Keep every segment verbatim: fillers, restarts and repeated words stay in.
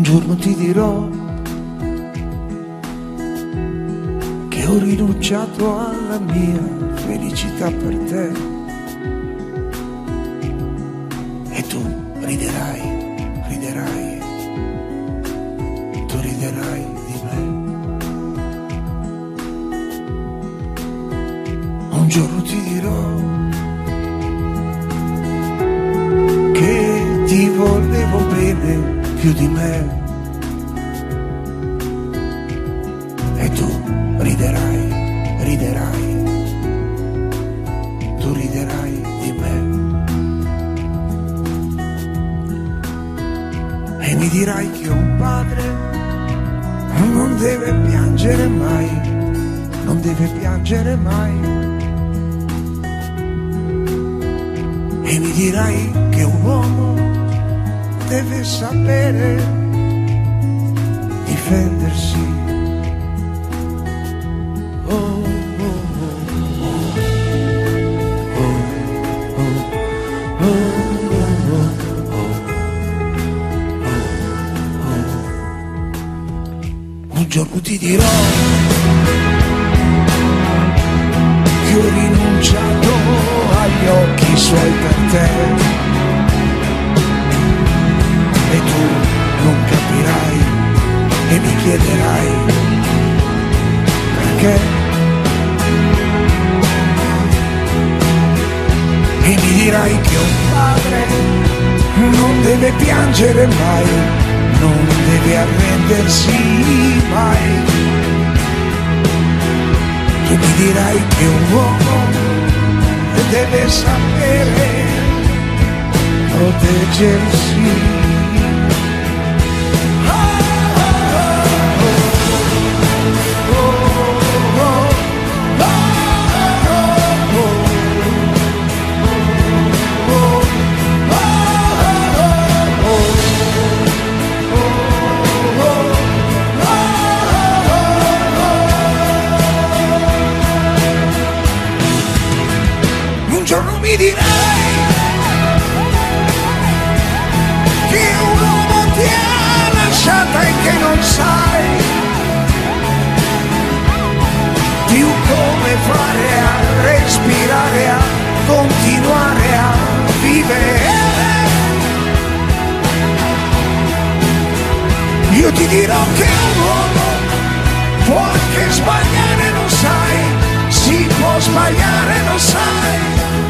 Un giorno ti dirò che ho rinunciato alla mia felicità per te e tu riderai, riderai, tu riderai di me. Un giorno ti dirò che ti volevo bene più di me e tu riderai, riderai, tu riderai di me e mi dirai che un padre non deve piangere mai, non deve piangere mai e mi dirai che un uomo deve sapere difendersi. Oh, oh, oh, oh, oh, oh, oh. Un giorno ti dirò che ho rinunciato agli occhi suoi per te e tu non capirai e mi chiederai perché e mi dirai che un padre non deve piangere mai, non deve arrendersi mai. Tu mi dirai che un uomo deve sapere proteggersi. Un giorno mi dirai che un uomo ti ha lasciata e che non sai più come fare a respirare, a continuare a vivere. Io ti dirò che un uomo può anche sbagliare, lo sai, si può sbagliare, lo sai,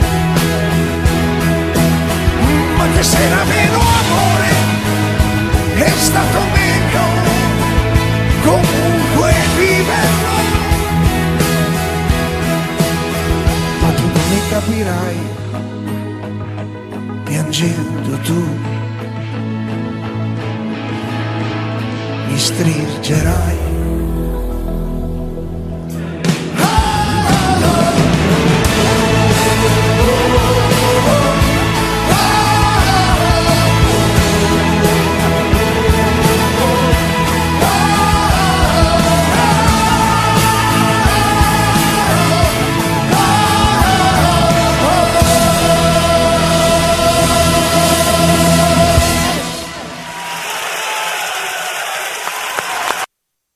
ma che se era meno amore è stato meglio comunque viverlo. Ma tu non mi capirai, piangendo tu mi stringerai